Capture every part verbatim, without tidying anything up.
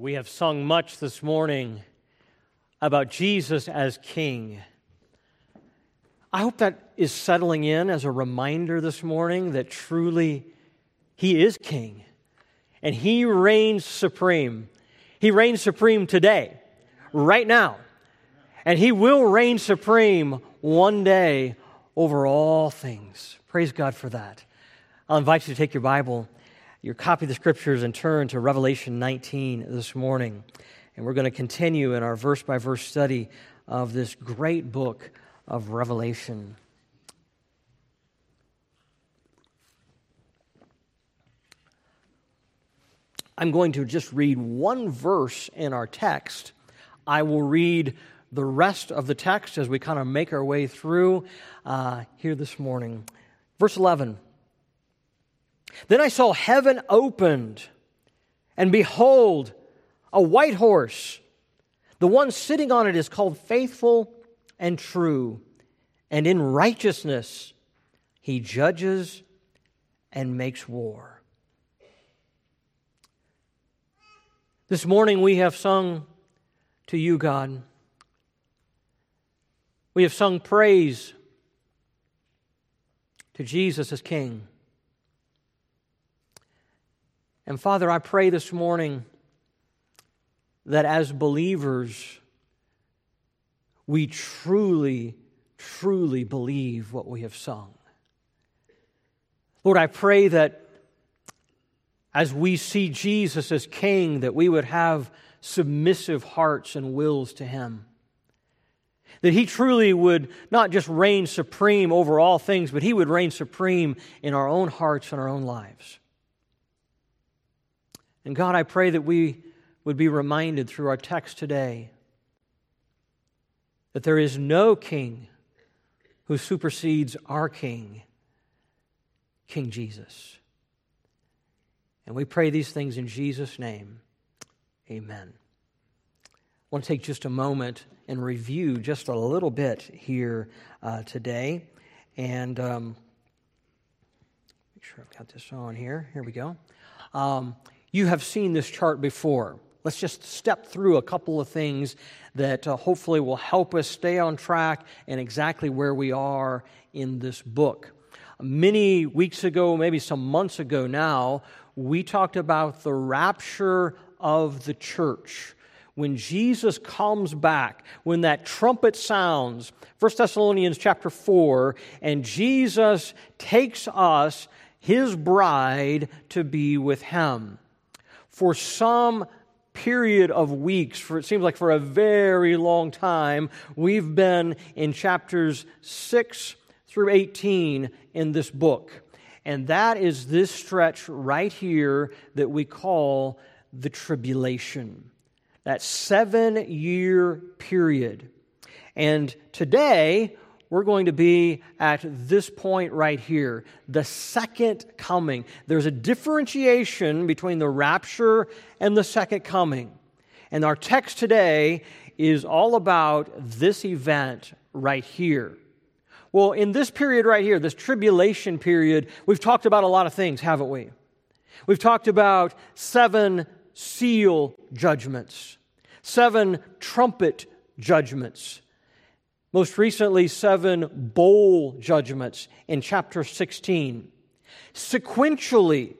We have sung much this morning about Jesus as King. I hope that is settling in as a reminder this morning that truly He is King and He reigns supreme. He reigns supreme today, right now, and He will reign supreme one day over all things. Praise God for that. I'll invite you to take your Bible, your copy of the Scriptures, and turn to Revelation nineteen this morning. And we're going to continue in our verse-by-verse study of this great book of Revelation. I'm going to just read one verse in our text. I will read the rest of the text as we kind of make our way through uh, here this morning. Verse eleven. Then I saw heaven opened, and behold, a white horse. The one sitting on it is called Faithful and True, and in righteousness he judges and makes war. This morning we have sung to you, God. We have sung praise to Jesus as King. And Father, I pray this morning that as believers, we truly, truly believe what we have sung. Lord, I pray that as we see Jesus as King, that we would have submissive hearts and wills to Him. That He truly would not just reign supreme over all things, but He would reign supreme in our own hearts and our own lives. And God, I pray that we would be reminded through our text today that there is no king who supersedes our King, King Jesus. And we pray these things in Jesus' name. Amen. I want to take just a moment and review just a little bit here uh, today. And um, make sure I've got this on here. Here we go. Um, You have seen this chart before. Let's just step through a couple of things that uh, hopefully will help us stay on track and exactly where we are in this book. Many weeks ago, maybe some months ago now, we talked about the rapture of the church. When Jesus comes back, when that trumpet sounds, First Thessalonians chapter four, and Jesus takes us, His bride, to be with Him. For some period of weeks, for it seems like for a very long time, we've been in chapters six through eighteen in this book. And that is this stretch right here that we call the tribulation. That seven-year period. And today, we're going to be at this point right here, the second coming. There's a differentiation between the rapture and the second coming. And our text today is all about this event right here. Well, in this period right here, this tribulation period, we've talked about a lot of things, haven't we? We've talked about seven seal judgments, seven trumpet judgments, most recently, seven bowl judgments in chapter sixteen. Sequentially,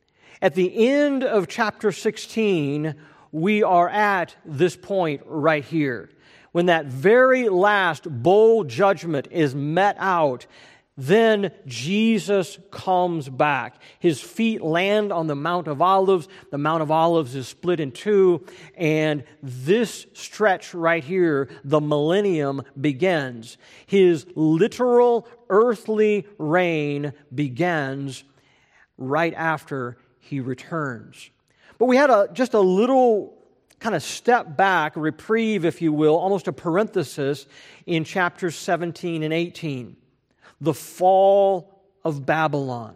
at the end of chapter sixteen, we are at this point right here. When that very last bowl judgment is met out, then Jesus comes back. His feet land on the Mount of Olives. The Mount of Olives is split in two. And this stretch right here, the millennium, begins. His literal earthly reign begins right after He returns. But we had a just a little kind of step back, a reprieve, if you will, almost a parenthesis in chapters seventeen and eighteen. The fall of Babylon.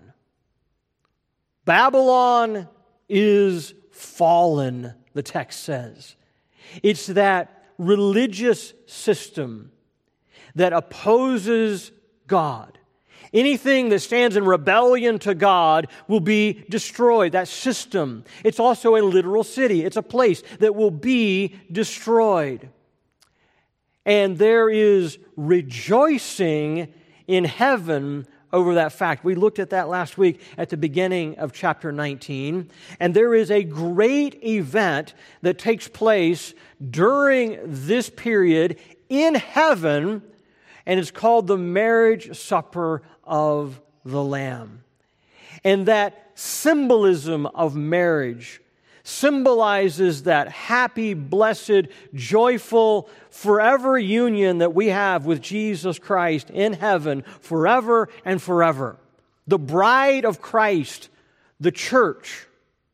Babylon is fallen, the text says. It's that religious system that opposes God. Anything that stands in rebellion to God will be destroyed. That system. It's also a literal city. It's a place that will be destroyed. And there is rejoicing in heaven over that fact. We looked at that last week at the beginning of chapter nineteen. And there is a great event that takes place during this period in heaven, and it's called the marriage supper of the Lamb. And that symbolism of marriage symbolizes that happy, blessed, joyful, forever union that we have with Jesus Christ in heaven forever and forever. The bride of Christ, the church.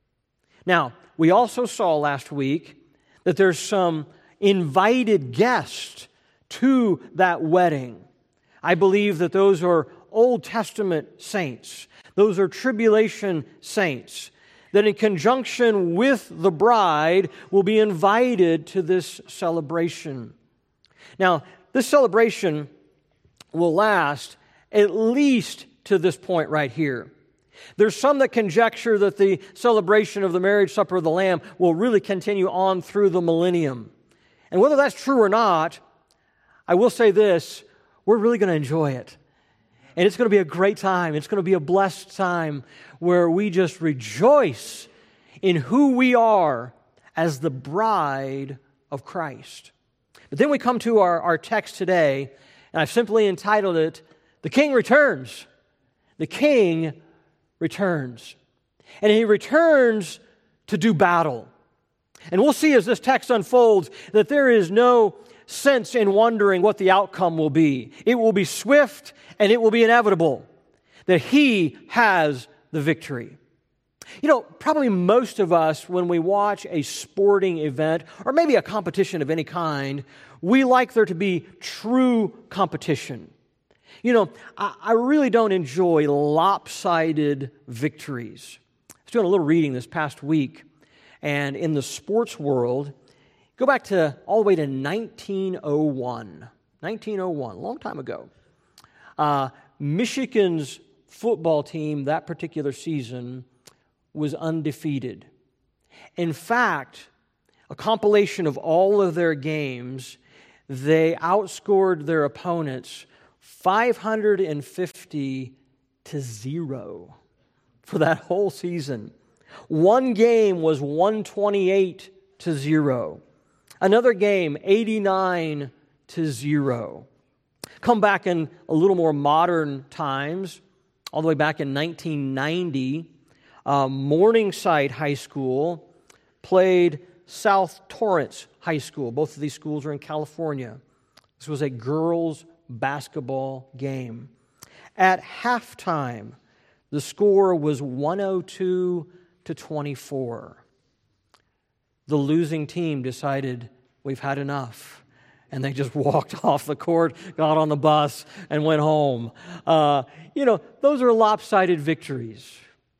Now, we also saw last week that there's some invited guests to that wedding. I believe that those are Old Testament saints. Those are tribulation saints that in conjunction with the bride will be invited to this celebration. Now, this celebration will last at least to this point right here. There's some that conjecture that the celebration of the marriage supper of the Lamb will really continue on through the millennium. And whether that's true or not, I will say this, we're really going to enjoy it. And it's going to be a great time. It's going to be a blessed time where we just rejoice in who we are as the bride of Christ. But then we come to our, our text today, and I've simply entitled it, The King Returns. The King returns. And He returns to do battle. And we'll see as this text unfolds that there is no sense in wondering what the outcome will be. It will be swift and it will be inevitable that He has the victory. You know, probably most of us, when we watch a sporting event or maybe a competition of any kind, we like there to be true competition. You know, I, I really don't enjoy lopsided victories. I was doing a little reading this past week, and in the sports world, go back to all the way to nineteen oh one. nineteen oh one, a long time ago. Uh, Michigan's football team that particular season was undefeated. In fact, a compilation of all of their games, they outscored their opponents five hundred fifty to zero for that whole season. One game was one twenty-eight to zero. Another game, eighty-nine to zero. Come back in a little more modern times, all the way back in nineteen ninety, uh, Morningside High School played South Torrance High School. Both of these schools are in California. This was a girls' basketball game. At halftime, the score was one oh two to twenty-four. The losing team decided, we've had enough. And they just walked off the court, got on the bus, and went home. Uh, you know, those are lopsided victories.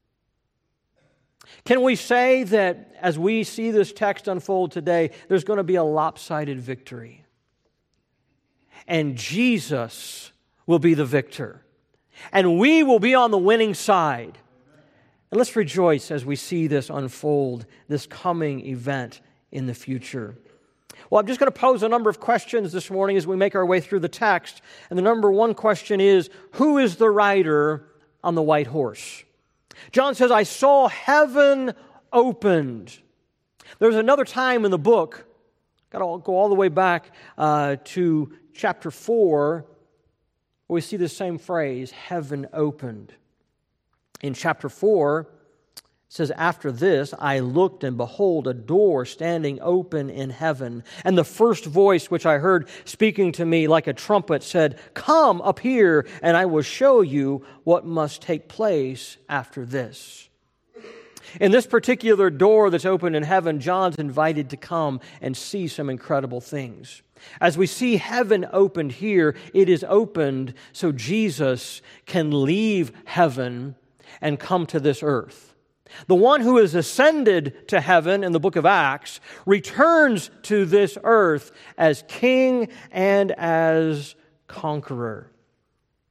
Can we say that as we see this text unfold today, there's going to be a lopsided victory? And Jesus will be the victor. And we will be on the winning side. And let's rejoice as we see this unfold, this coming event in the future. Well, I'm just going to pose a number of questions this morning as we make our way through the text. And the number one question is, who is the rider on the white horse? John says, I saw heaven opened. There's another time in the book, got to go all the way back uh, to chapter four, where we see the same phrase, heaven opened. In chapter four, it says, after this, I looked, and behold, a door standing open in heaven. And the first voice which I heard speaking to me like a trumpet said, come up here, and I will show you what must take place after this. In this particular door that's open in heaven, John's invited to come and see some incredible things. As we see heaven opened here, it is opened so Jesus can leave heaven and come to this earth. The one who is ascended to heaven in the book of Acts returns to this earth as king and as conqueror.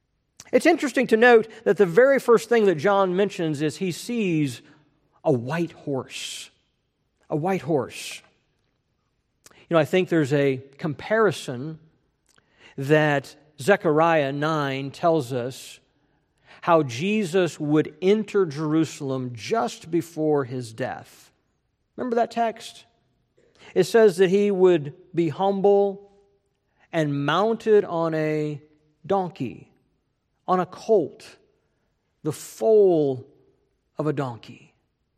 It's interesting to note that the very first thing that John mentions is he sees a white horse. A white horse. You know, I think there's a comparison that Zechariah nine tells us how Jesus would enter Jerusalem just before his death. Remember that text? It says that he would be humble and mounted on a donkey, on a colt, the foal of a donkey.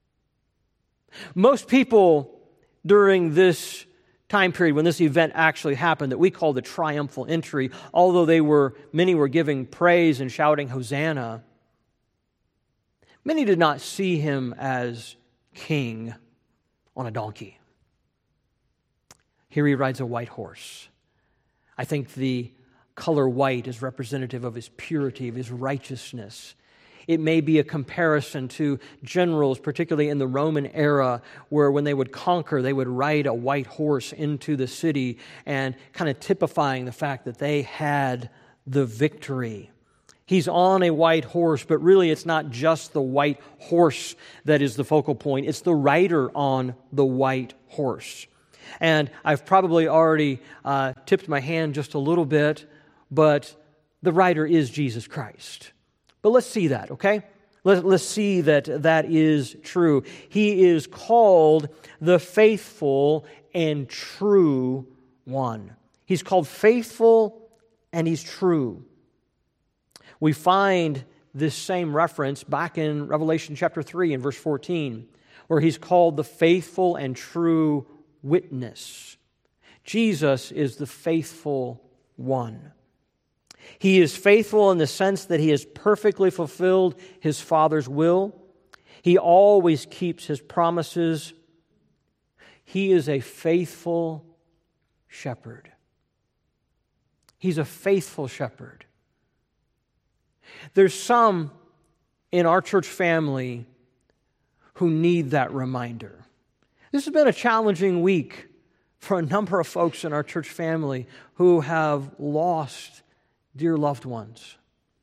Most people during this time period when this event actually happened that we call the triumphal entry, although they were many were giving praise and shouting Hosanna, many did not see him as king on a donkey. Here he rides a white horse. I think the color white is representative of his purity, of his righteousness. It may be a comparison to generals, particularly in the Roman era, where when they would conquer, they would ride a white horse into the city and kind of typifying the fact that they had the victory. He's on a white horse, but really it's not just the white horse that is the focal point. It's the rider on the white horse. And I've probably already uh, tipped my hand just a little bit, but the rider is Jesus Christ. But let's see that, okay? Let's, let's see that that is true. He is called the faithful and true one. He's called faithful and he's true. We find this same reference back in Revelation chapter three and verse fourteen, where he's called the faithful and true witness. Jesus is the faithful one. He is faithful in the sense that he has perfectly fulfilled his Father's will. He always keeps his promises. He is a faithful shepherd. He's a faithful shepherd. There's some in our church family who need that reminder. This has been a challenging week for a number of folks in our church family who have lost dear loved ones.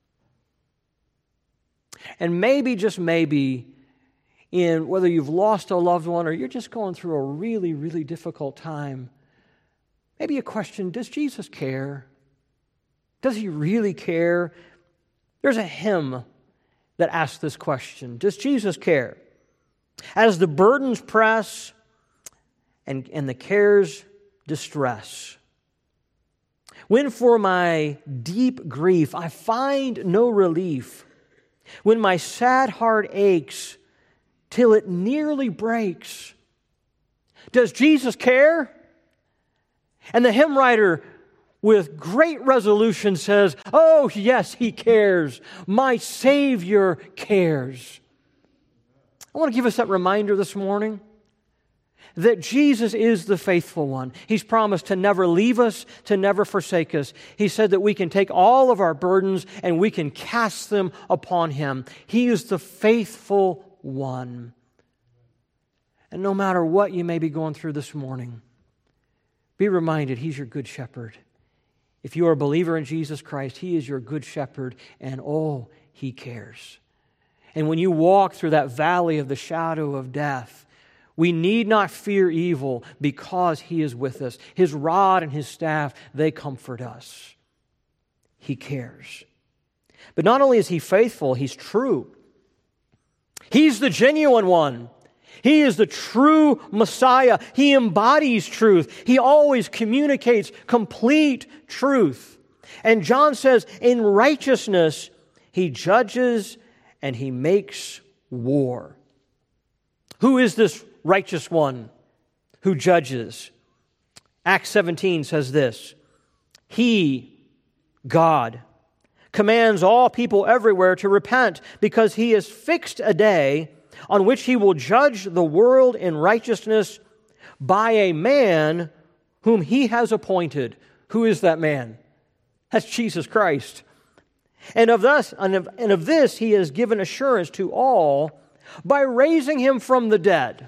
And maybe, just maybe, in whether you've lost a loved one or you're just going through a really, really difficult time, maybe a question, does Jesus care? Does he really care? There's a hymn that asks this question. Does Jesus care? As the burdens press and, and the cares distress, when for my deep grief I find no relief, when my sad heart aches till it nearly breaks, does Jesus care? And the hymn writer, with great resolution, says, oh, yes, he cares. My Savior cares. I want to give us that reminder this morning that Jesus is the faithful one. He's promised to never leave us, to never forsake us. He said that we can take all of our burdens and we can cast them upon him. He is the faithful one. And no matter what you may be going through this morning, be reminded he's your good shepherd. If you are a believer in Jesus Christ, he is your good shepherd, and oh, he cares. And when you walk through that valley of the shadow of death, we need not fear evil because he is with us. His rod and his staff, they comfort us. He cares. But not only is he faithful, he's true. He's the genuine one. He is the true Messiah. He embodies truth. He always communicates complete truth. And John says, in righteousness, he judges and he makes war. Who is this righteous one who judges? Acts seventeen says this, he, God, commands all people everywhere to repent because he has fixed a day on which he will judge the world in righteousness by a man whom he has appointed. Who is that man? That's Jesus Christ. And of this, and of, and of this he has given assurance to all by raising him from the dead.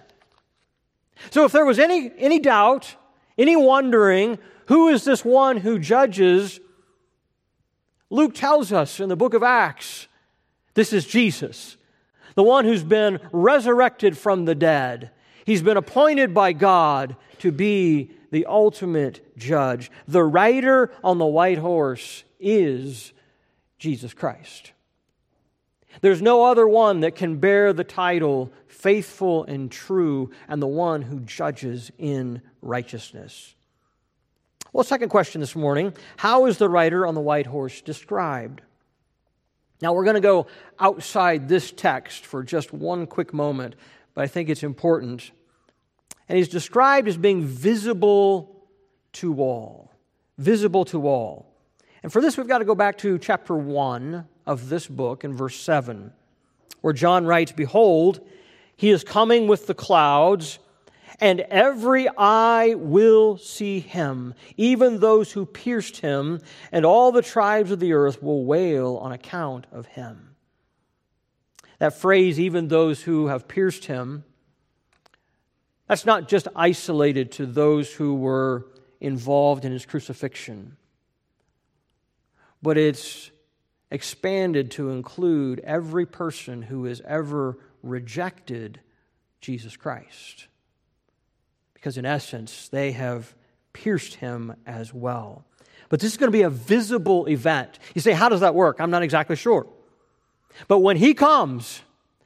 So if there was any, any doubt, any wondering, who is this one who judges? Luke tells us in the book of Acts, this is Jesus, the one who's been resurrected from the dead. He's been appointed by God to be the ultimate judge. The rider on the white horse is Jesus Christ. There's no other one that can bear the title faithful and true and the one who judges in righteousness. Well, second question this morning, how is the rider on the white horse described? Now, we're going to go outside this text for just one quick moment, but I think it's important. And he's described as being visible to all. Visible to all. And for this, we've got to go back to chapter one of this book in verse seven, where John writes, "Behold, he is coming with the clouds, and every eye will see him, even those who pierced him, and all the tribes of the earth will wail on account of him." That phrase, "even those who have pierced him," that's not just isolated to those who were involved in his crucifixion, but it's expanded to include every person who has ever rejected Jesus Christ. Because in essence, they have pierced him as well. But this is going to be a visible event. You say, how does that work? I'm not exactly sure. But when he comes,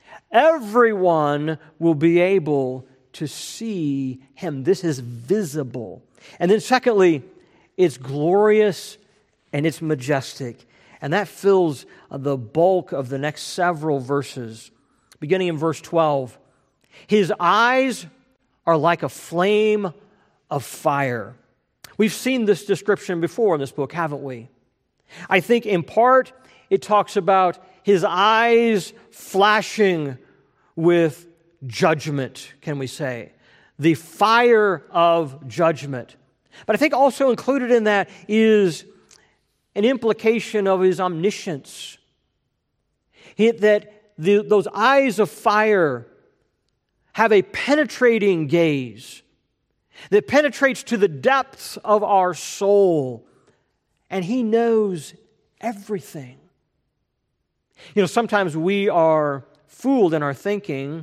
everyone will be able to see him. This is visible. And then secondly, it's glorious and it's majestic. And that fills the bulk of the next several verses. Beginning in verse twelve, his eyes are like a flame of fire. We've seen this description before in this book, haven't we? I think in part it talks about his eyes flashing with judgment, can we say? The fire of judgment. But I think also included in that is an implication of his omniscience. He, that the, those eyes of fire have a penetrating gaze that penetrates to the depths of our soul, and he knows everything. You know, sometimes we are fooled in our thinking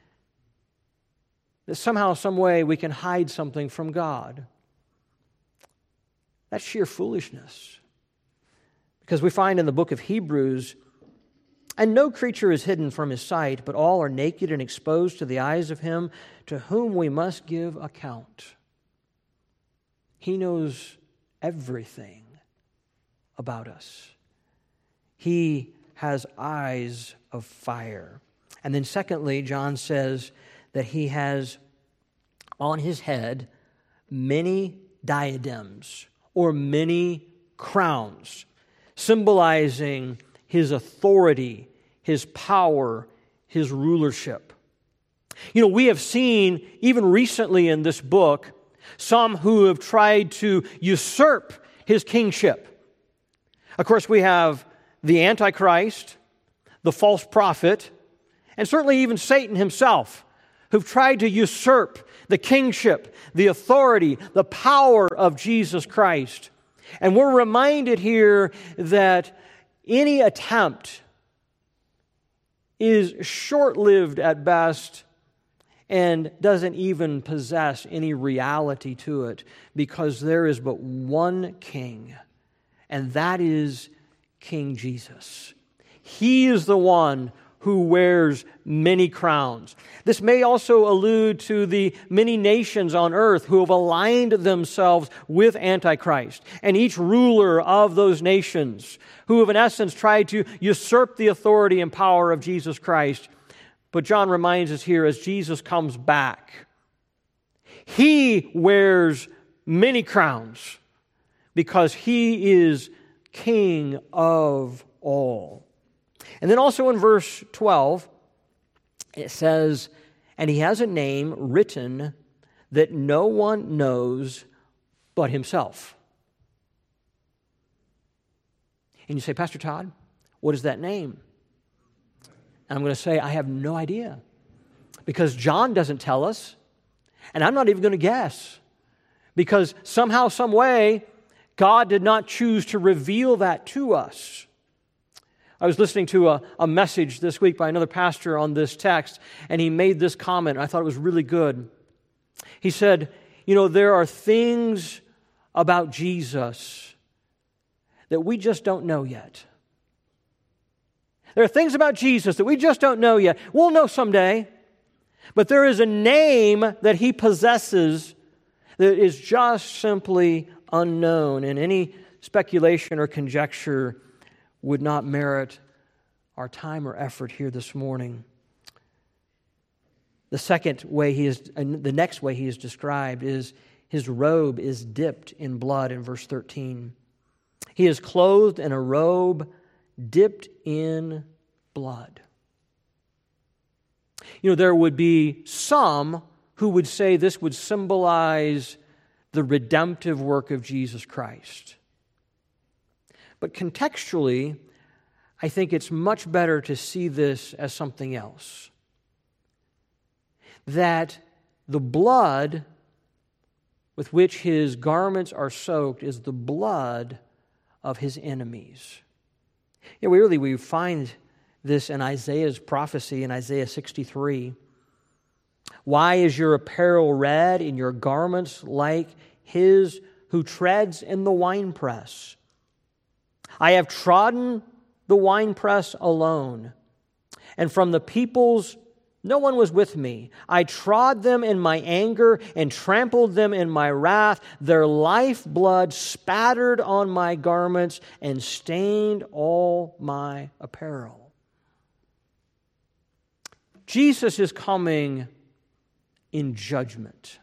that somehow, some way, we can hide something from God. That's sheer foolishness. Because we find in the book of Hebrews, "And no creature is hidden from his sight, but all are naked and exposed to the eyes of him to whom we must give account." He knows everything about us. He has eyes of fire. And then secondly, John says that he has on his head many diadems or many crowns, symbolizing his authority, his power, his rulership. You know, we have seen, even recently in this book, some who have tried to usurp his kingship. Of course, we have the Antichrist, the false prophet, and certainly even Satan himself, who've tried to usurp the kingship, the authority, the power of Jesus Christ. And we're reminded here that any attempt is short-lived at best and doesn't even possess any reality to it, because there is but one king, and that is King Jesus. He is the one who wears many crowns. This may also allude to the many nations on earth who have aligned themselves with Antichrist, and each ruler of those nations who have in essence tried to usurp the authority and power of Jesus Christ. But John reminds us here, as Jesus comes back, he wears many crowns because he is King of all. And then also in verse twelve, it says, "And he has a name written that no one knows but himself." And you say, "Pastor Todd, what is that name?" And I'm going to say, I have no idea. Because John doesn't tell us, and I'm not even going to guess. Because somehow, some way, God did not choose to reveal that to us. I was listening to a, a message this week by another pastor on this text, and he made this comment. I thought it was really good. He said, you know, there are things about Jesus that we just don't know yet. There are things about Jesus that we just don't know yet. We'll know someday. But there is a name that He possesses that is just simply unknown, and any speculation or conjecture would not merit our time or effort here this morning. The second way he is, the next way he is described is his robe is dipped in blood in verse thirteen. He is clothed in a robe dipped in blood. You know, there would be some who would say this would symbolize the redemptive work of Jesus Christ. But contextually, I think it's much better to see this as something else. That the blood with which His garments are soaked is the blood of His enemies. Yeah, we really we find this in Isaiah's prophecy in Isaiah sixty-three. Why is your apparel red and your garments like his who treads in the winepress? I have trodden the winepress alone, and from the peoples no one was with me. I trod them in my anger and trampled them in my wrath. Their lifeblood spattered on my garments and stained all my apparel. Jesus is coming in judgment.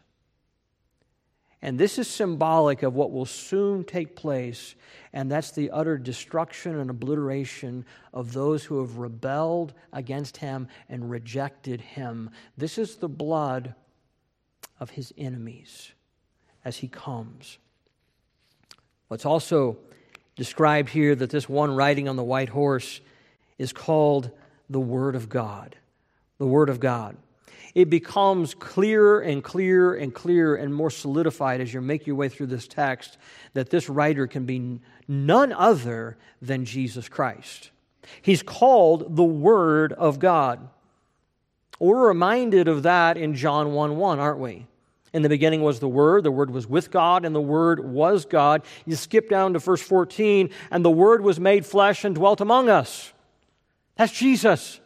And this is symbolic of what will soon take place, and that's the utter destruction and obliteration of those who have rebelled against Him and rejected Him. This is the blood of His enemies as He comes. What's also described here that this one riding on the white horse is called the Word of God. The Word of God. It becomes clearer and clearer and clearer and more solidified as you make your way through this text that this writer can be none other than Jesus Christ. He's called the Word of God. We're reminded of that in John one one, aren't we? In the beginning was the Word, the Word was with God, and the Word was God. You skip down to verse fourteen, and the Word was made flesh and dwelt among us. That's Jesus.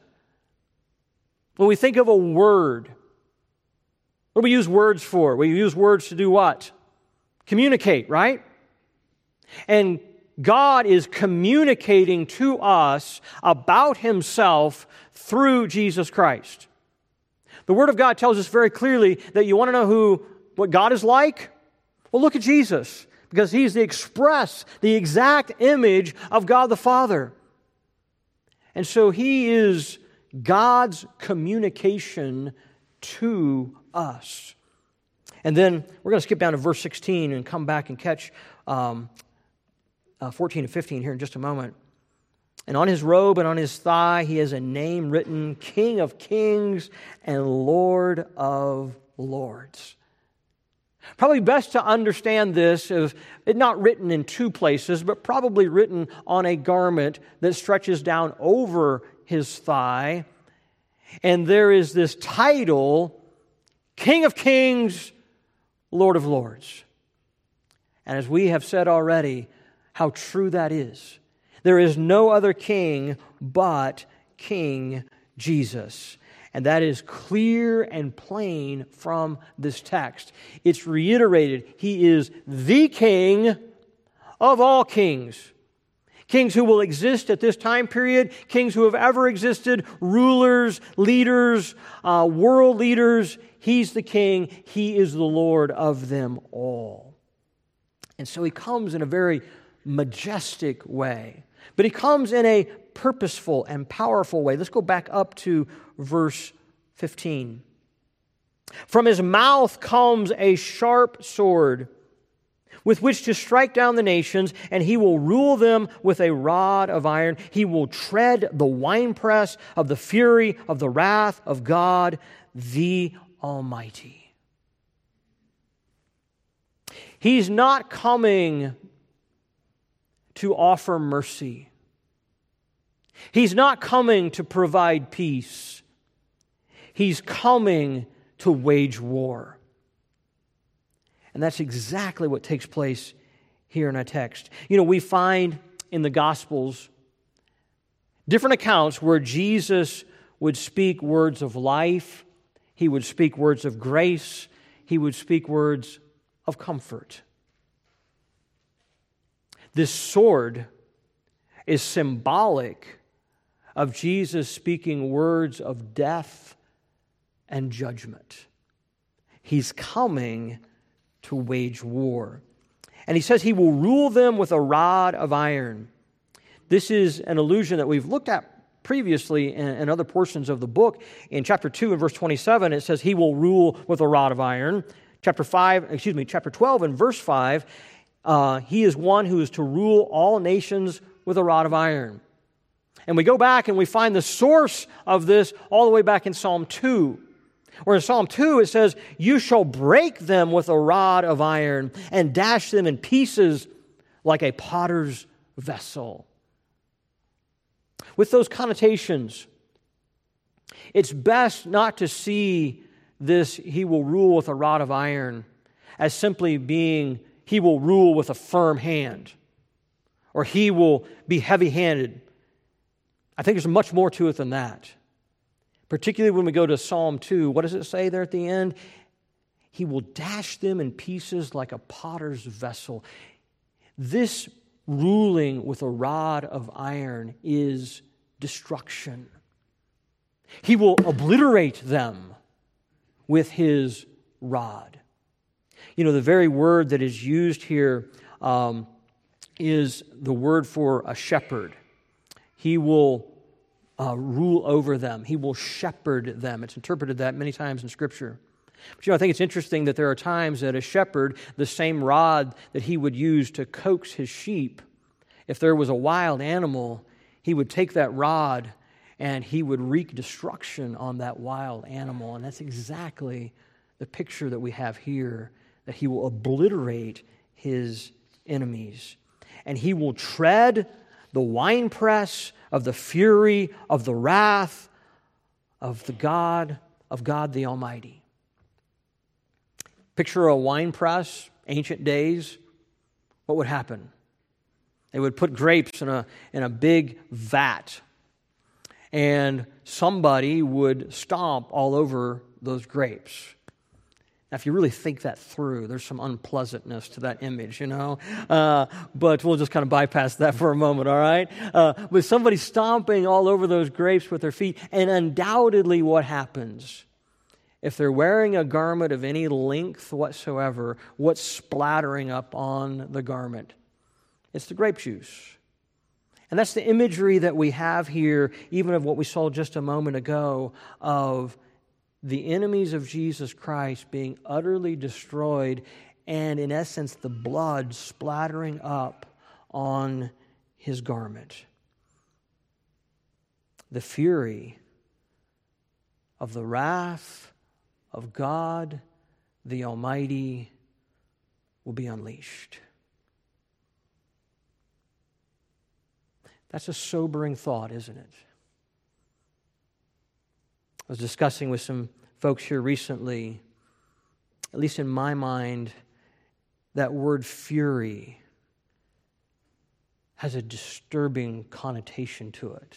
When we think of a word, what do we use words for? We use words to do what? Communicate, right? And God is communicating to us about Himself through Jesus Christ. The Word of God tells us very clearly that you want to know who, what God is like? Well, look at Jesus, because He's the express, the exact image of God the Father. And so He is God's communication to us. And then we're going to skip down to verse sixteen and come back and catch um, uh, fourteen and fifteen here in just a moment. And on His robe and on His thigh He has a name written, King of Kings and Lord of Lords. Probably best to understand this of it not written in two places, but probably written on a garment that stretches down over His thigh. And there is this title, King of Kings, Lord of Lords. And as we have said already, how true that is. There is no other king but King Jesus. And that is clear and plain from this text. It's reiterated. He is the King of all kings. Kings who will exist at this time period, kings who have ever existed, rulers, leaders, uh, world leaders. He's the King. He is the Lord of them all. And so He comes in a very majestic way. But He comes in a purposeful and powerful way. Let's go back up to verse fifteen. From His mouth comes a sharp sword, with which to strike down the nations, and He will rule them with a rod of iron. He will tread the winepress of the fury of the wrath of God, the Almighty. He's not coming to offer mercy. He's not coming to provide peace. He's coming to wage war. And that's exactly what takes place here in our text. You know, we find in the Gospels different accounts where Jesus would speak words of life, He would speak words of grace, He would speak words of comfort. This sword is symbolic of Jesus speaking words of death and judgment. He's coming to wage war. And He says He will rule them with a rod of iron. This is an allusion that we've looked at previously in, in other portions of the book. In chapter two and verse twenty-seven, it says He will rule with a rod of iron. Chapter five, excuse me, chapter twelve and verse five, uh, He is one who is to rule all nations with a rod of iron. And we go back and we find the source of this all the way back in Psalm two. Where in Psalm two it says, "You shall break them with a rod of iron and dash them in pieces like a potter's vessel." With those connotations, it's best not to see this "He will rule with a rod of iron" as simply being He will rule with a firm hand or He will be heavy-handed. I think there's much more to it than that. Particularly when we go to Psalm two, what does it say there at the end? He will dash them in pieces like a potter's vessel. This ruling with a rod of iron is destruction. He will obliterate them with His rod. You know, the very word that is used here um, is the word for a shepherd. He will uh, rule over them. He will shepherd them. It's interpreted that many times in Scripture. But you know, I think it's interesting that there are times that a shepherd, the same rod that he would use to coax his sheep, if there was a wild animal, he would take that rod and he would wreak destruction on that wild animal. And that's exactly the picture that we have here, that He will obliterate His enemies. And He will tread the winepress of the fury of the wrath of the God, of God the Almighty. Picture a winepress, ancient days. What would happen? They would put grapes in a, in a big vat, and somebody would stomp all over those grapes. Now, if you really think that through, there's some unpleasantness to that image, you know? Uh, but we'll just kind of bypass that for a moment, all right? Uh, with somebody stomping all over those grapes with their feet, and undoubtedly what happens? If they're wearing a garment of any length whatsoever, what's splattering up on the garment? It's the grape juice. And that's the imagery that we have here, even of what we saw just a moment ago, of the enemies of Jesus Christ being utterly destroyed, and in essence, the blood splattering up on His garment. The fury of the wrath of God the Almighty will be unleashed. That's a sobering thought, isn't it? I was discussing with some folks here recently, at least in my mind, that word fury has a disturbing connotation to it.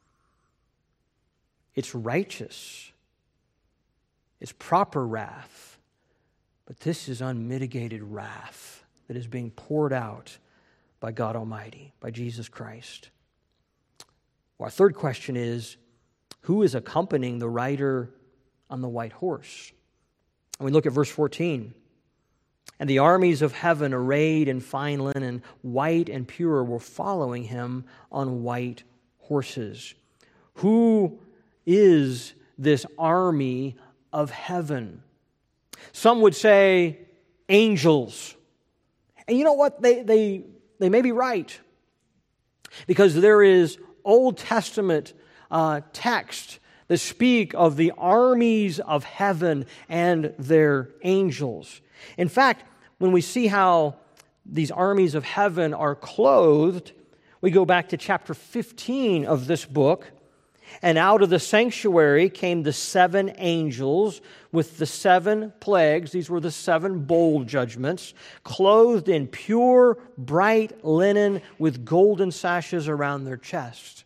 It's righteous. It's proper wrath. But this is unmitigated wrath that is being poured out by God Almighty, by Jesus Christ. Well, our third question is, who is accompanying the rider on the white horse? And we look at verse fourteen. And the armies of heaven, arrayed in fine linen, white and pure, were following Him on white horses. Who is this army of heaven? Some would say angels. And you know what? They, they, they may be right. Because there is Old Testament uh, text that speak of the armies of heaven and their angels. In fact, when we see how these armies of heaven are clothed, we go back to chapter fifteen of this book. And out of the sanctuary came the seven angels with the seven plagues. These were the seven bowl judgments, clothed in pure, bright linen with golden sashes around their chest.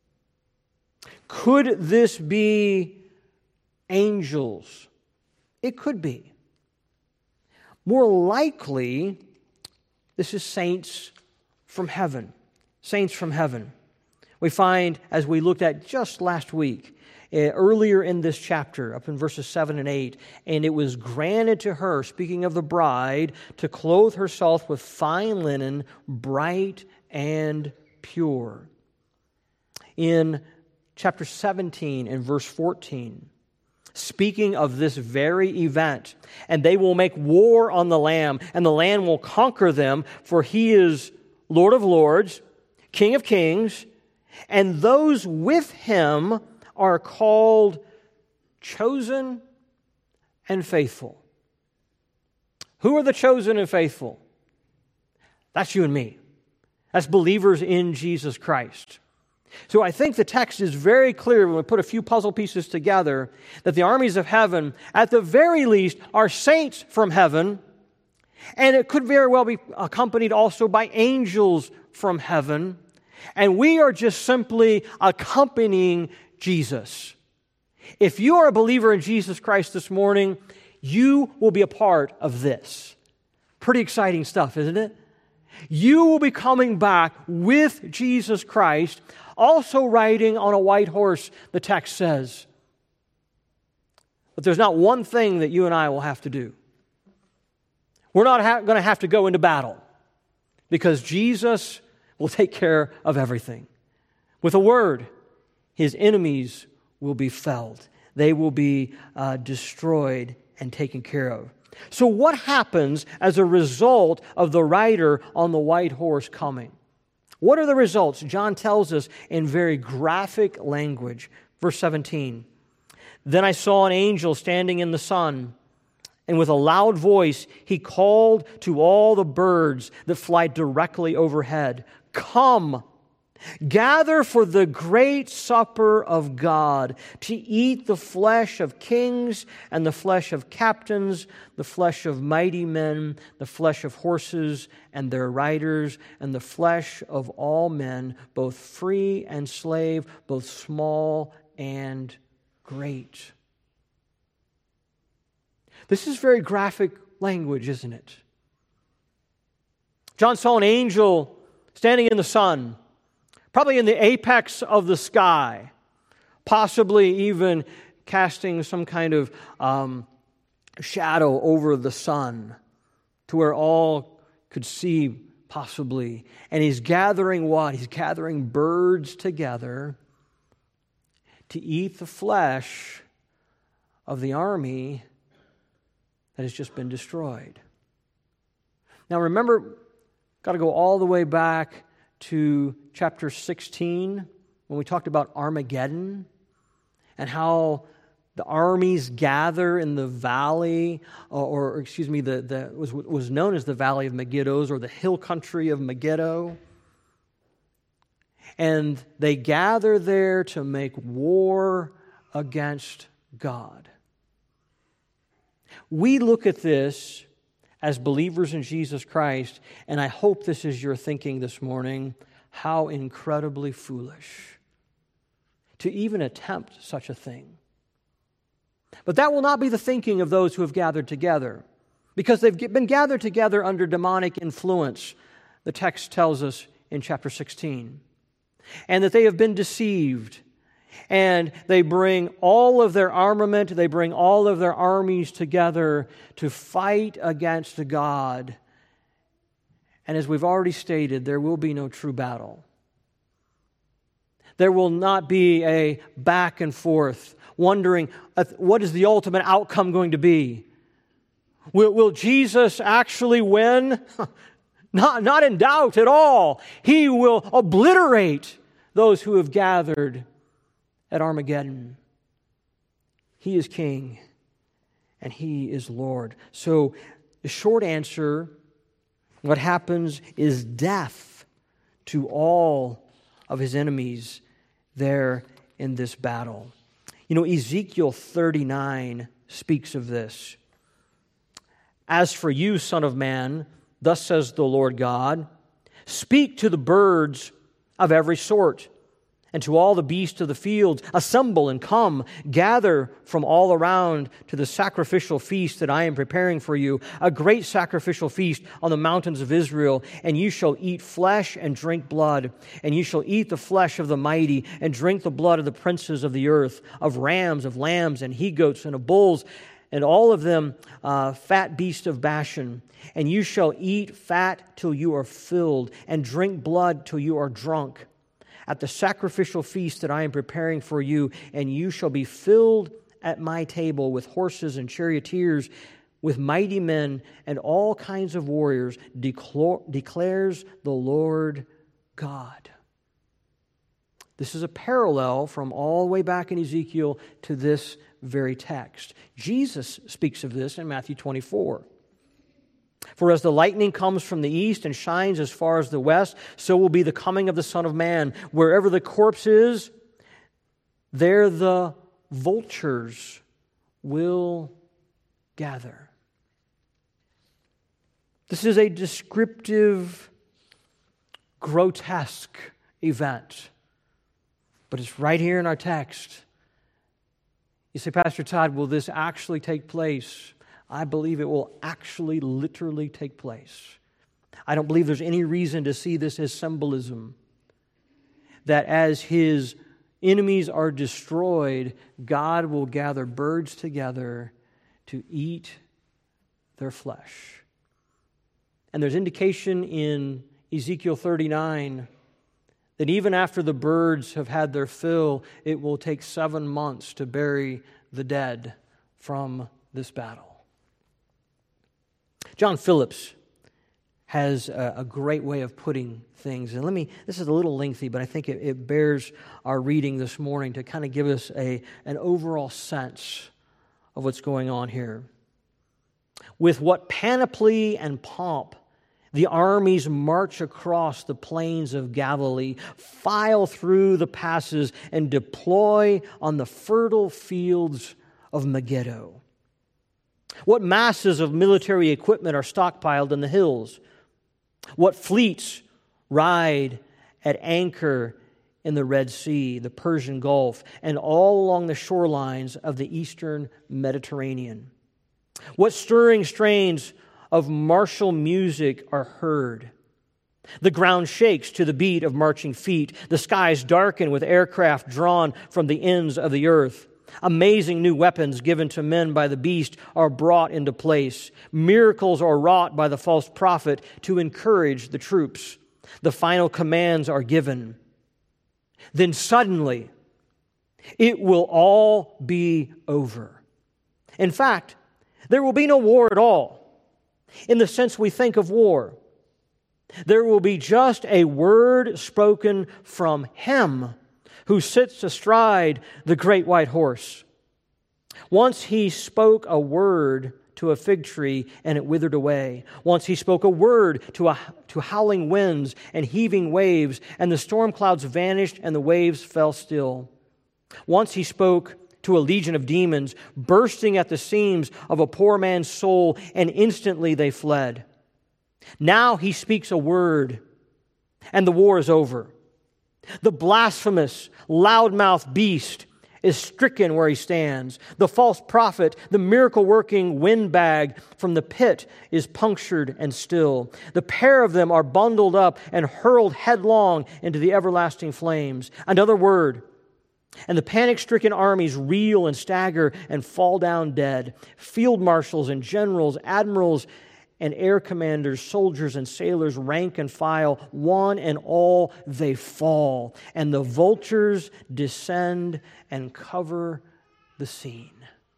Could this be angels? It could be. More likely, this is saints from heaven. Saints from heaven. We find, as we looked at just last week, uh, earlier in this chapter, up in verses seven and eight, and it was granted to her, speaking of the bride, to clothe herself with fine linen, bright and pure. In chapter seventeen and verse fourteen, speaking of this very event, and they will make war on the Lamb, and the Lamb will conquer them, for he is Lord of lords, King of kings, and those with him are called chosen and faithful. Who are the chosen and faithful? That's you and me. That's believers in Jesus Christ. So I think the text is very clear when we put a few puzzle pieces together that the armies of heaven, at the very least, are saints from heaven, and it could very well be accompanied also by angels from heaven. And we are just simply accompanying Jesus. If you are a believer in Jesus Christ this morning, you will be a part of this. Pretty exciting stuff, isn't it? You will be coming back with Jesus Christ, also riding on a white horse, the text says. But there's not one thing that you and I will have to do. We're not ha- going to have to go into battle because Jesus will take care of everything. With a word, his enemies will be felled. They will be uh, destroyed and taken care of. So what happens as a result of the rider on the white horse coming? What are the results? John tells us in very graphic language. Verse seventeen, "Then I saw an angel standing in the sun, and with a loud voice he called to all the birds that fly directly overhead, 'Come, gather for the great supper of God, to eat the flesh of kings and the flesh of captains, the flesh of mighty men, the flesh of horses and their riders, and the flesh of all men, both free and slave, both small and great.'" This is very graphic language, isn't it? John saw an angel standing in the sun, probably in the apex of the sky, possibly even casting some kind of um, shadow over the sun to where all could see possibly. And he's gathering what? He's gathering birds together to eat the flesh of the army that has just been destroyed. Now remember, got to go all the way back to chapter sixteen when we talked about Armageddon and how the armies gather in the valley, or, or excuse me, the, the was was known as the Valley of Megiddo, or the hill country of Megiddo. And they gather there to make war against God. We look at this as believers in Jesus Christ, and I hope this is your thinking this morning, how incredibly foolish to even attempt such a thing. But that will not be the thinking of those who have gathered together, because they've been gathered together under demonic influence, the text tells us in chapter sixteen, and that they have been deceived. And they bring all of their armament, they bring all of their armies together to fight against God. And as we've already stated, there will be no true battle. There will not be a back and forth, wondering what is the ultimate outcome going to be. Will, will Jesus actually win? Not, not in doubt at all. He will obliterate those who have gathered at Armageddon. He is King and He is Lord. So the short answer What happens is death to all of his enemies there in this battle. You know, Ezekiel thirty-nine speaks of this. As for you, Son of man, thus says the Lord God, speak to the birds of every sort, and to all the beasts of the field, assemble and come, gather from all around to the sacrificial feast that I am preparing for you, a great sacrificial feast on the mountains of Israel, and you shall eat flesh and drink blood, and you shall eat the flesh of the mighty, and drink the blood of the princes of the earth, of rams, of lambs, and he-goats, and of bulls, and all of them uh, fat beasts of Bashan. And you shall eat fat till you are filled, and drink blood till you are drunk, at the sacrificial feast that I am preparing for you, and you shall be filled at my table with horses and charioteers, with mighty men and all kinds of warriors, declare, declares the Lord God. This is a parallel from all the way back in Ezekiel to this very text. Jesus speaks of this in Matthew twenty-four. For as the lightning comes from the east and shines as far as the west, so will be the coming of the Son of Man. Wherever the corpse is, there the vultures will gather. This is a descriptive, grotesque event, but it's right here in our text. You say, Pastor Todd, will this actually take place? I believe it will actually, literally take place. I don't believe there's any reason to see this as symbolism. That as his enemies are destroyed, God will gather birds together to eat their flesh. And there's indication in Ezekiel thirty-nine that even after the birds have had their fill, it will take seven months to bury the dead from this battle. John Phillips has a, a great way of putting things. And let me, this is a little lengthy, but I think it, it bears our reading this morning to kind of give us a, an overall sense of what's going on here. With what panoply and pomp the armies march across the plains of Galilee, file through the passes, and deploy on the fertile fields of Megiddo. What masses of military equipment are stockpiled in the hills? What fleets ride at anchor in the Red Sea, the Persian Gulf, and all along the shorelines of the eastern Mediterranean? What stirring strains of martial music are heard? The ground shakes to the beat of marching feet. The skies darken with aircraft drawn from the ends of the earth. Amazing new weapons given to men by the beast are brought into place. Miracles are wrought by the false prophet to encourage the troops. The final commands are given. Then suddenly, it will all be over. In fact, there will be no war at all, in the sense we think of war. There will be just a word spoken from Him who sits astride the great white horse. Once He spoke a word to a fig tree, and it withered away. Once He spoke a word to, a, to howling winds and heaving waves, and the storm clouds vanished, and the waves fell still. Once He spoke to a legion of demons, bursting at the seams of a poor man's soul, and instantly they fled. Now He speaks a word, and the war is over. The blasphemous, loudmouth beast is stricken where he stands. The false prophet, the miracle-working windbag from the pit is punctured and still. The pair of them are bundled up and hurled headlong into the everlasting flames. Another word, and the panic-stricken armies reel and stagger and fall down dead. Field marshals and generals, admirals and air commanders, soldiers and sailors, rank and file, one and all, they fall. And the vultures descend and cover the scene.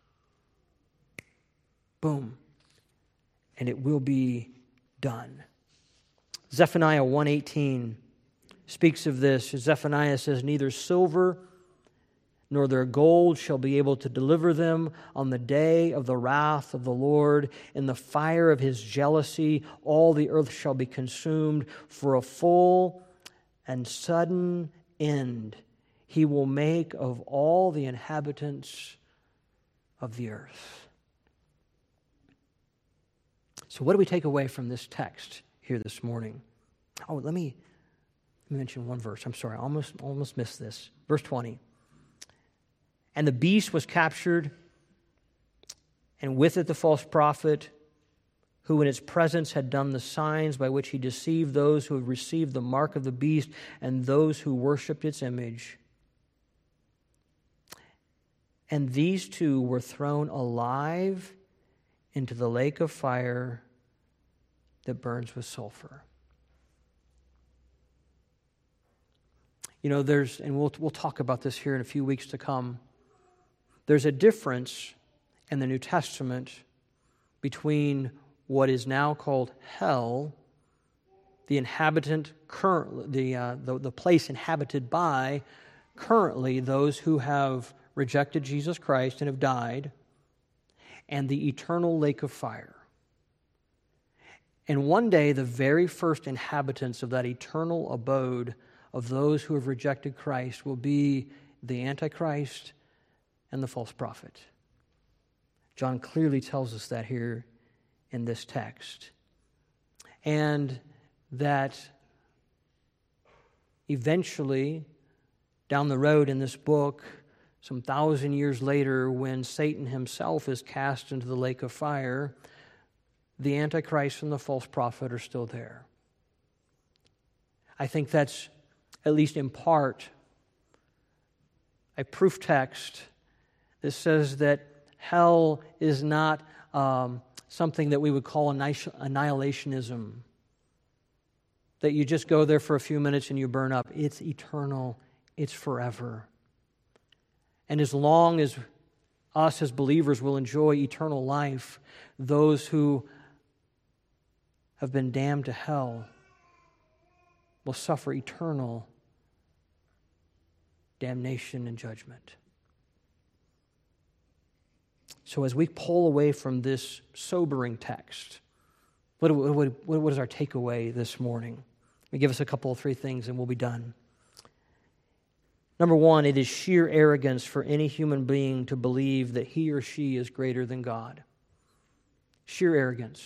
Boom. And it will be done. Zephaniah one eighteen speaks of this. Zephaniah says, neither silver nor their gold shall be able to deliver them on the day of the wrath of the Lord. In the fire of his jealousy, all the earth shall be consumed. For a full and sudden end he will make of all the inhabitants of the earth. So what do we take away from this text here this morning? Oh, let me, let me mention one verse. I'm sorry, I almost, almost missed this. Verse twenty. And the beast was captured, and with it the false prophet, who in its presence had done the signs by which he deceived those who had received the mark of the beast and those who worshipped its image. And these two were thrown alive into the lake of fire that burns with sulfur. You know, there's, and we'll we'll talk about this here in a few weeks to come. There's a difference in the New Testament between what is now called hell, the inhabitant current, the, uh, the the place inhabited by currently those who have rejected Jesus Christ and have died, and the eternal lake of fire. And one day, the very first inhabitants of that eternal abode of those who have rejected Christ will be the Antichrist and the false prophet. John clearly tells us that here in this text. And that eventually, down the road in this book, some thousand years later, when Satan himself is cast into the lake of fire, the Antichrist and the false prophet are still there. I think that's, at least in part, a proof text that says that hell is not um, something that we would call annihilationism, that you just go there for a few minutes and you burn up. It's eternal. It's forever. And as long as us as believers will enjoy eternal life, those who have been damned to hell will suffer eternal damnation and judgment. So as we pull away from this sobering text, what, what, what is our takeaway this morning? Let me give us a couple of three things and we'll be done. Number one, it is sheer arrogance for any human being to believe that he or she is greater than God. Sheer arrogance.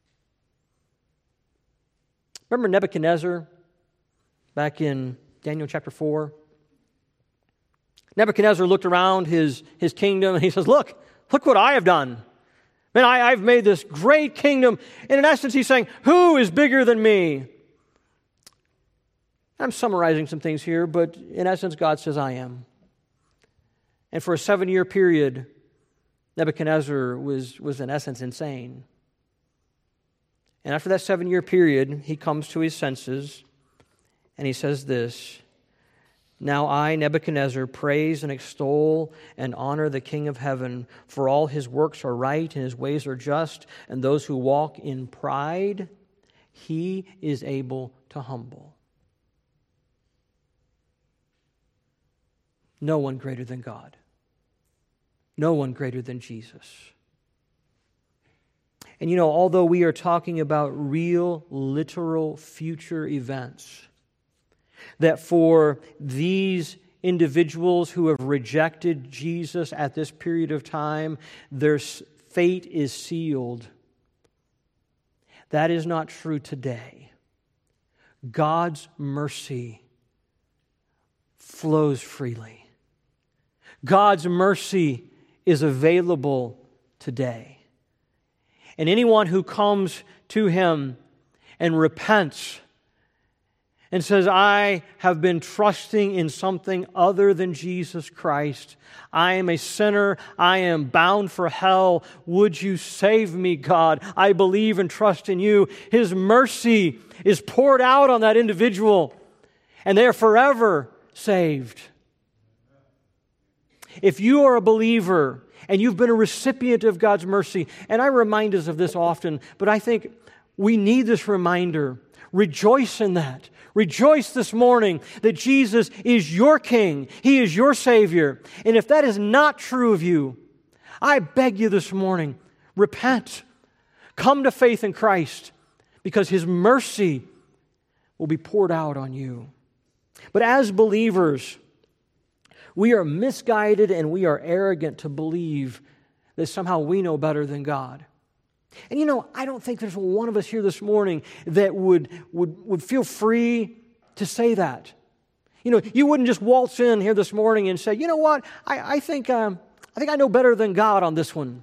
Remember Nebuchadnezzar back in Daniel chapter four? Nebuchadnezzar looked around his, his kingdom and he says, look, look what I have done. Man, I, I've made this great kingdom. And in essence, he's saying, who is bigger than me? I'm summarizing some things here, but in essence, God says, I am. And for a seven-year period, Nebuchadnezzar was, was in essence insane. And after that seven-year period, he comes to his senses, and he says this, now I, Nebuchadnezzar, praise and extol and honor the King of heaven, for all his works are right and his ways are just, and those who walk in pride, he is able to humble. No one greater than God. No one greater than Jesus. And you know, although we are talking about real, literal future events, that for these individuals who have rejected Jesus at this period of time, their fate is sealed. That is not true today. God's mercy flows freely. God's mercy is available today. And anyone who comes to Him and repents and says, I have been trusting in something other than Jesus Christ. I am a sinner. I am bound for hell. Would you save me, God? I believe and trust in you. His mercy is poured out on that individual, and they are forever saved. If you are a believer and you've been a recipient of God's mercy, and I remind us of this often, but I think We need this reminder. Rejoice in that. Rejoice this morning that Jesus is your King. He is your Savior. And if that is not true of you, I beg you this morning, repent. Come to faith in Christ, because His mercy will be poured out on you. But as believers, we are misguided and we are arrogant to believe that somehow we know better than God. And you know, I don't think there's one of us here this morning that would, would, would feel free to say that. You know, you wouldn't just waltz in here this morning and say, you know what, I, I think um, I think I know better than God on this one.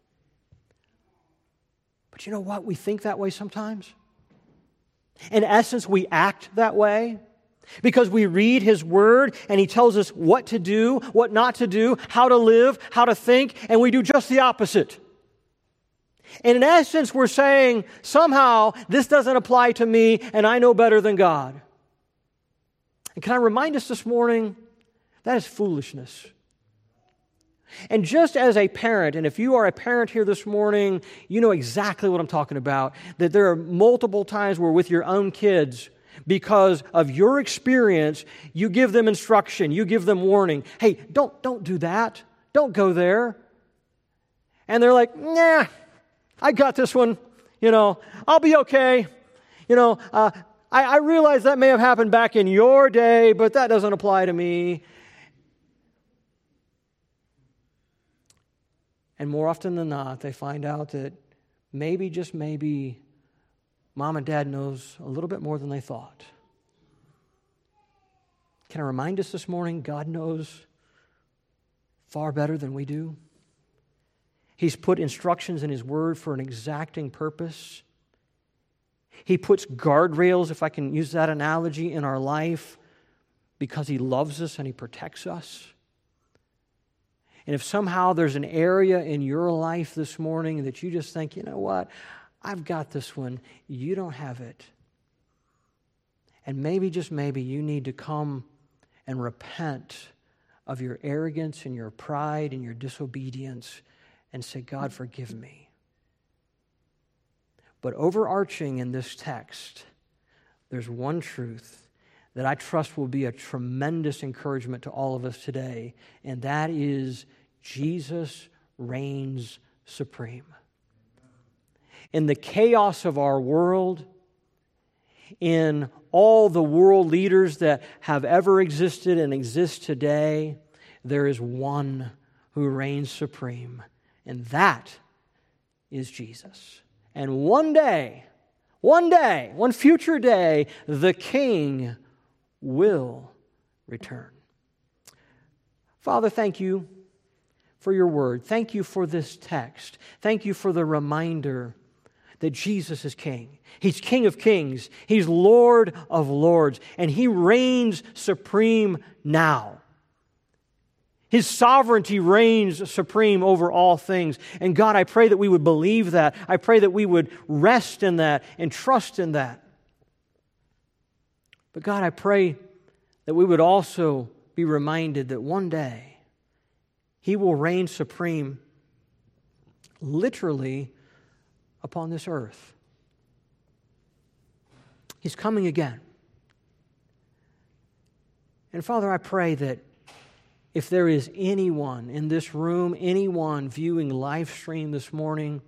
But you know what? We think that way sometimes. In essence, we act that way because we read His Word and He tells us what to do, what not to do, how to live, how to think, and we do just the opposite. And in essence, we're saying, somehow, this doesn't apply to me, and I know better than God. And can I remind us this morning, that is foolishness. And just as a parent, and if you are a parent here this morning, you know exactly what I'm talking about, that there are multiple times where with your own kids, because of your experience, you give them instruction, you give them warning. Hey, don't, don't do that. Don't go there. And they're like, nah, I got this one. You know, I'll be okay. You know, uh, I, I realize that may have happened back in your day, but that doesn't apply to me. And more often than not, they find out that maybe, just maybe, mom and dad knows a little bit more than they thought. Can I remind us this morning, God knows far better than we do. He's put instructions in His Word for an exacting purpose. He puts guardrails, if I can use that analogy, in our life because He loves us and He protects us. And if somehow there's an area in your life this morning that you just think, you know what, I've got this one, you don't have it. And maybe, just maybe, you need to come and repent of your arrogance and your pride and your disobedience and say, God, forgive me. But overarching in this text, there's one truth that I trust will be a tremendous encouragement to all of us today, and that is Jesus reigns supreme. In the chaos of our world, in all the world leaders that have ever existed and exist today, there is one who reigns supreme, and that is Jesus. And one day, one day, one future day, the King will return. Father, thank you for your word. Thank you for this text. Thank you for the reminder that Jesus is King. He's King of kings. He's Lord of lords. And He reigns supreme now. His sovereignty reigns supreme over all things. And God, I pray that we would believe that. I pray that we would rest in that and trust in that. But God, I pray that we would also be reminded that one day He will reign supreme literally upon this earth. He's coming again. And Father, I pray that if there is anyone in this room, anyone viewing live stream this morning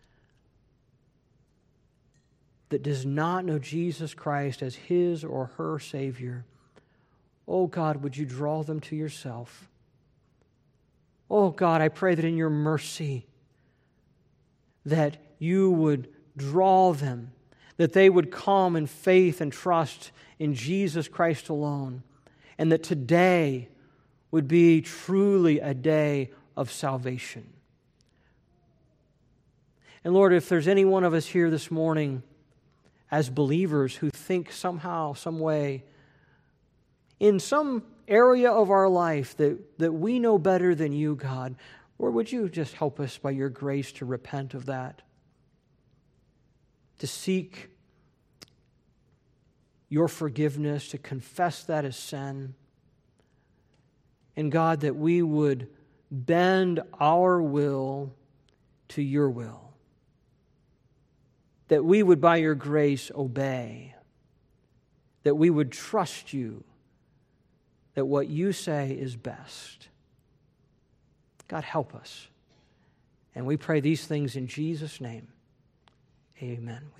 that does not know Jesus Christ as his or her Savior, oh God, would you draw them to yourself? Oh God, I pray that in your mercy that you would draw them, that they would come in faith and trust in Jesus Christ alone, and that today would be truly a day of salvation. And Lord, if there's any one of us here this morning as believers who think somehow, some way, in some area of our life that, that we know better than you, God, Lord, would you just help us by your grace to repent of that, to seek your forgiveness, to confess that as sin. And God, that we would bend our will to your will. that we would, by your grace, obey, that we would trust you, that what you say is best. God, help us. And we pray these things in Jesus' name. Amen.